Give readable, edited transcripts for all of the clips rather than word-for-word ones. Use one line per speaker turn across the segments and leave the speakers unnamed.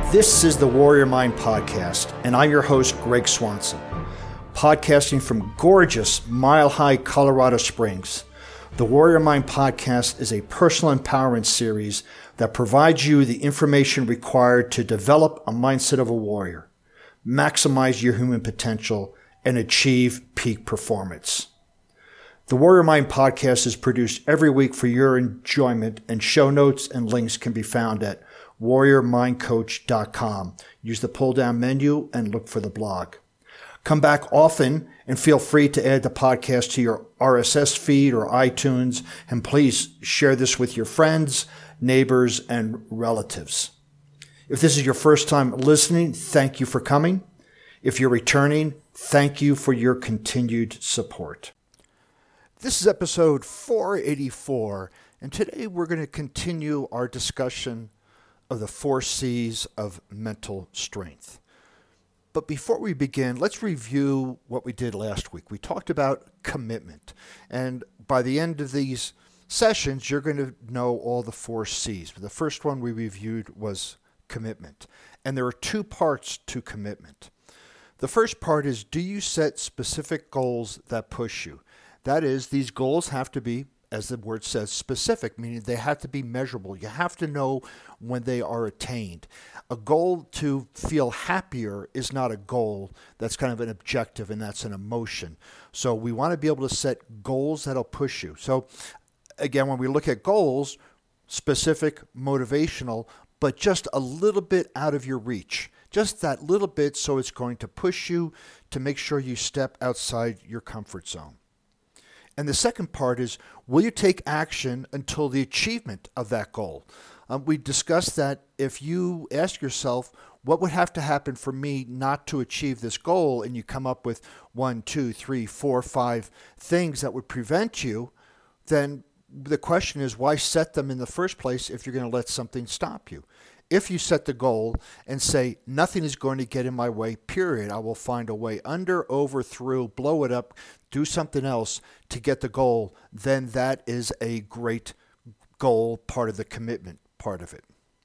This is the Warrior Mind Podcast, and I'm your host, Greg Swanson. Podcasting from gorgeous Mile High, Colorado Springs. The Warrior Mind Podcast is a personal empowerment series that provides you the information required to develop a mindset of a warrior, maximize your human potential, and achieve peak performance. The Warrior Mind Podcast is produced every week for your enjoyment, and show notes and links can be found at warriormindcoach.com. Use the pull-down menu and look for the blog. Come back often and feel free to add the podcast to your RSS feed or iTunes, and please share this with your friends, neighbors, and relatives. If this is your first time listening, thank you for coming. If you're returning, thank you for your continued support. This is episode 484, and today we're going to continue our discussion of the 4 C's of mental strength. But before we begin, let's review what we did last week. We talked about commitment, and by the end of these sessions, you're going to know all the 4 C's. But the first one we reviewed was commitment, and there are 2 parts to commitment. The first part is, do you set specific goals that push you? That is, these goals have to be, as the word says, specific, meaning they have to be measurable. You have to know when they are attained. A goal to feel happier is not a goal. That's kind of an objective, and that's an emotion. So we want to be able to set goals that'll push you. So again, when we look at goals, specific, motivational, but just a little bit out of your reach. Just that little bit, so it's going to push you to make sure you step outside your comfort zone. And the second part is, will you take action until the achievement of that goal? We discussed that if you ask yourself, what would have to happen for me not to achieve this goal? And you come up with 1, 2, 3, 4, 5 things that would prevent you, then the question is, why set them in the first place if you're going to let something stop you? If you set the goal and say, nothing is going to get in my way, period, I will find a way under, over, through, blow it up, do something else to get the goal, then that is a great goal, part of the commitment part of it.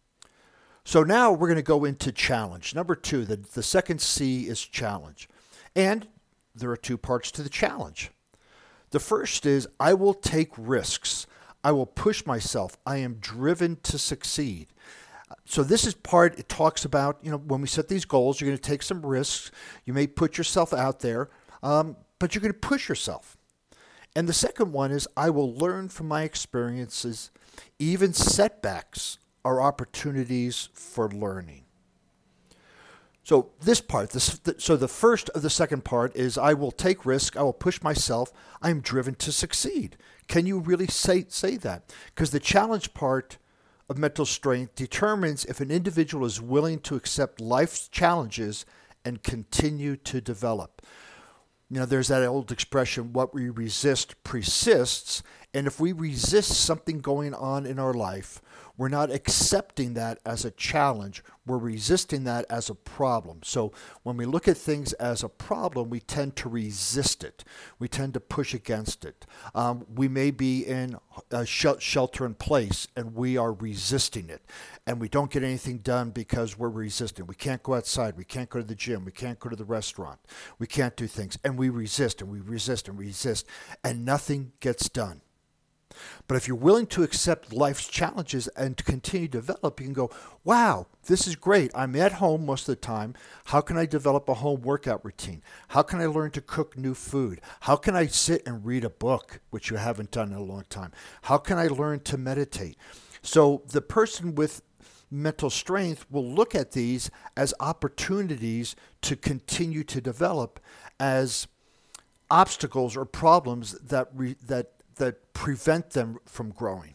So now we're going to go into challenge. Number 2, the second C is challenge. And there are 2 parts to the challenge. The first is, I will take risks. I will push myself. I am driven to succeed. So this is part, it talks about, when we set these goals, you're going to take some risks. You may put yourself out there, but you're going to push yourself. And the second one is, I will learn from my experiences. Even setbacks are opportunities for learning. So this part, so the first of the second part is, I will take risk. I will push myself. I'm driven to succeed. Can you really say that? Because the challenge part of mental strength determines if an individual is willing to accept life's challenges and continue to develop. There's that old expression, what we resist persists. And if we resist something going on in our life, we're not accepting that as a challenge. We're resisting that as a problem. So when we look at things as a problem, we tend to resist it. We tend to push against it. We may be in a shelter in place and we are resisting it. And we don't get anything done because we're resisting. We can't go outside. We can't go to the gym. We can't go to the restaurant. We can't do things. And we resist and we resist and resist. And nothing gets done. But if you're willing to accept life's challenges and to continue to develop, you can go, wow, this is great. I'm at home most of the time. How can I develop a home workout routine? How can I learn to cook new food? How can I sit and read a book, which you haven't done in a long time? How can I learn to meditate? So the person with mental strength will look at these as opportunities to continue to develop, as obstacles or problems that prevent them from growing.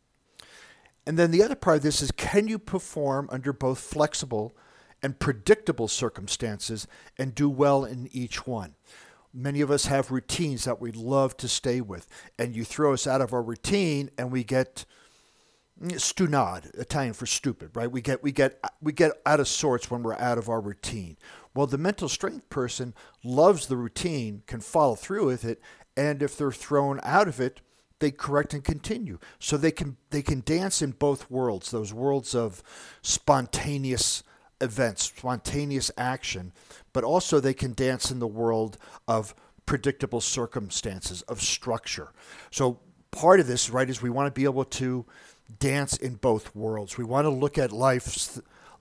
And then the other part of this is, can you perform under both flexible and predictable circumstances and do well in each one? Many of us have routines that we love to stay with, and you throw us out of our routine and we get stunad, Italian for stupid, right? We get out of sorts when we're out of our routine. Well, the mental strength person loves the routine, can follow through with it, and if they're thrown out of it, they correct and continue. So they can dance in both worlds, those worlds of spontaneous events, spontaneous action, but also they can dance in the world of predictable circumstances, of structure. So part of this, right, is we want to be able to dance in both worlds. We want to look at life's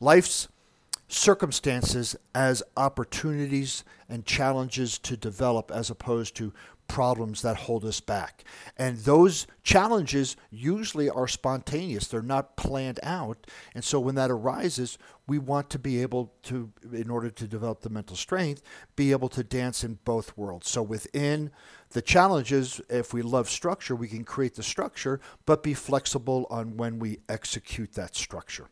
circumstances as opportunities and challenges to develop as opposed to problems that hold us back. And those challenges usually are spontaneous. They're not planned out. And so when that arises, we want to be able to, in order to develop the mental strength, be able to dance in both worlds. So within the challenges, if we love structure, we can create the structure, but be flexible on when we execute that structure.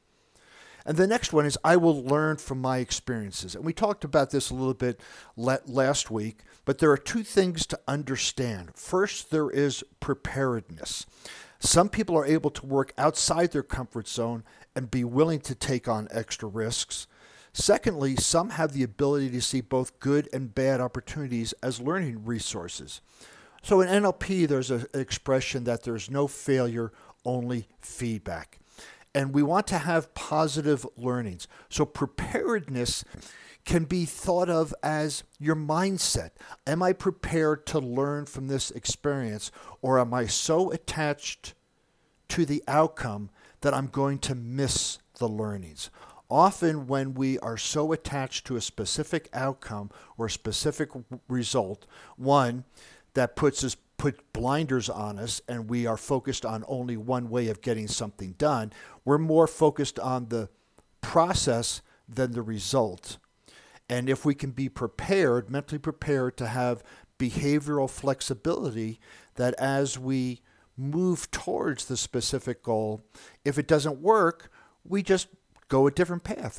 And the next one is, I will learn from my experiences. And we talked about this a little bit last week, but there are two things to understand. First, there is preparedness. Some people are able to work outside their comfort zone and be willing to take on extra risks. Secondly, some have the ability to see both good and bad opportunities as learning resources. So in NLP, there's an expression that there's no failure, only feedback. And we want to have positive learnings. So preparedness can be thought of as your mindset. Am I prepared to learn from this experience, or am I so attached to the outcome that I'm going to miss the learnings? Often when we are so attached to a specific outcome or a specific result, one that put blinders on us and we are focused on only one way of getting something done, we're more focused on the process than the result. And if we can be prepared, mentally prepared to have behavioral flexibility, that as we move towards the specific goal, if it doesn't work, we just go a different path.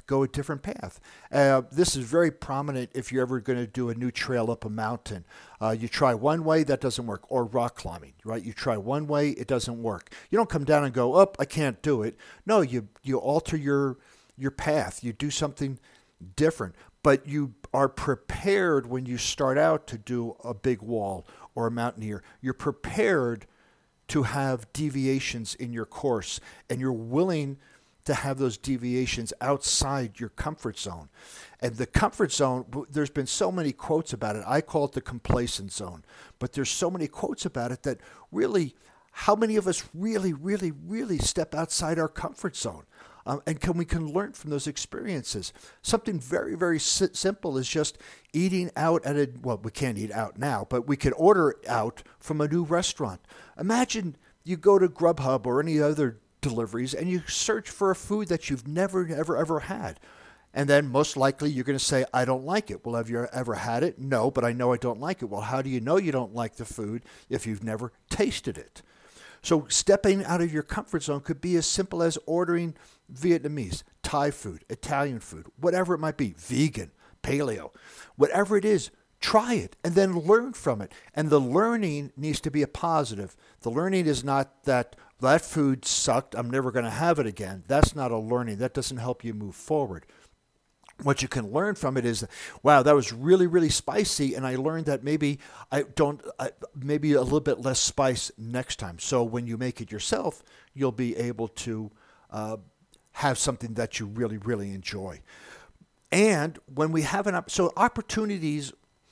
This is very prominent if you're ever going to do a new trail up a mountain. You try one way, that doesn't work. Or rock climbing, right? You try one way, it doesn't work. You don't come down and go, oh, I can't do it. No, you alter your path. You do something different. But you are prepared when you start out to do a big wall or a mountaineer. You're prepared to have deviations in your course, and you're willing to have those deviations outside your comfort zone. And the comfort zone, there's been so many quotes about it. I call it the complacent zone. But there's so many quotes about it that really, how many of us really step outside our comfort zone? And we can learn from those experiences. Something very simple is just eating out we can't eat out now, but we can order out from a new restaurant. Imagine you go to Grubhub or any other deliveries and you search for a food that you've never, ever had. And then most likely you're going to say, I don't like it. Well, have you ever had it? No, but I know I don't like it. Well, how do you know you don't like the food if you've never tasted it? So stepping out of your comfort zone could be as simple as ordering Vietnamese, Thai food, Italian food, whatever it might be, vegan, paleo, whatever it is. Try it and then learn from it. And the learning needs to be a positive. The learning is not that food sucked, I'm never going to have it again. That's not a learning. That doesn't help you move forward. What you can learn from it is, wow, that was really spicy, and I learned that maybe maybe a little bit less spice next time. So when you make it yourself, you'll be able to have something that you really enjoy. And when we have opportunities,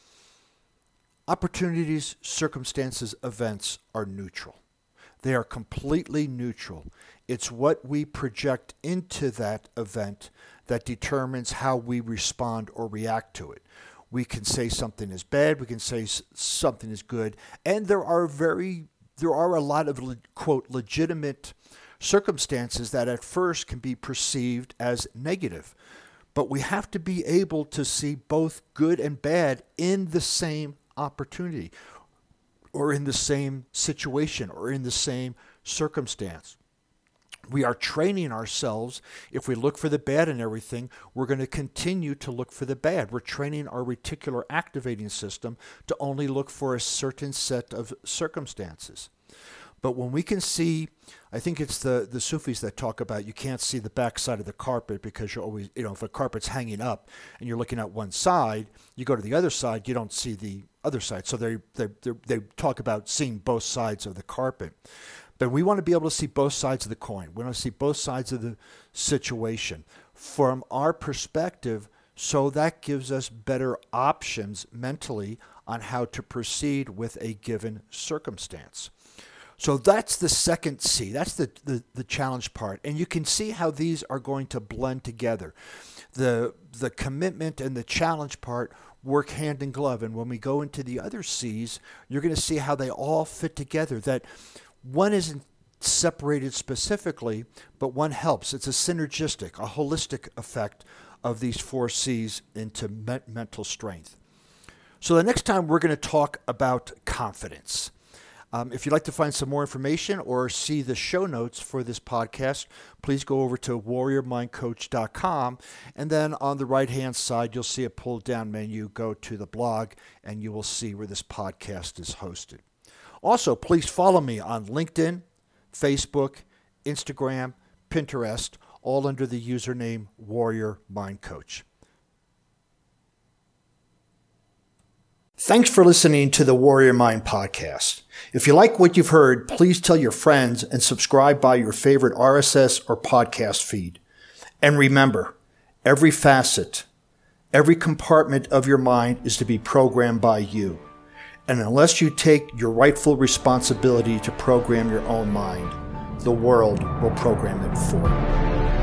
circumstances, events are neutral. They are completely neutral. It's what we project into that event that determines how we respond or react to it. We can say something is bad, we can say something is good, and there are a lot of, quote, legitimate circumstances that at first can be perceived as negative. But we have to be able to see both good and bad in the same opportunity, or in the same situation, or in the same circumstance. We are training ourselves. If we look for the bad in everything, we're going to continue to look for the bad. We're training our reticular activating system to only look for a certain set of circumstances. But when we can see, I think it's the Sufis that talk about you can't see the backside of the carpet because you're always, if a carpet's hanging up and you're looking at one side, you go to the other side, you don't see the other side. So they talk about seeing both sides of the carpet. But we want to be able to see both sides of the coin. We want to see both sides of the situation. from our perspective, so that gives us better options mentally on how to proceed with a given circumstance. So that's the second C. That's the challenge part. And you can see how these are going to blend together. The commitment and the challenge part work hand in glove. And when we go into the other C's, you're going to see how they all fit together, that one isn't separated specifically, but one helps. It's a synergistic, a holistic effect of these 4 C's into mental strength. So the next time we're going to talk about confidence. If you'd like to find some more information or see the show notes for this podcast, please go over to warriormindcoach.com. And then on the right-hand side, you'll see a pull-down menu. Go to the blog, and you will see where this podcast is hosted. Also, please follow me on LinkedIn, Facebook, Instagram, Pinterest, all under the username Warrior Mind Coach. Thanks for listening to the Warrior Mind Podcast. If you like what you've heard, please tell your friends and subscribe by your favorite RSS or podcast feed. And remember, every facet, every compartment of your mind is to be programmed by you. And unless you take your rightful responsibility to program your own mind, the world will program it for you.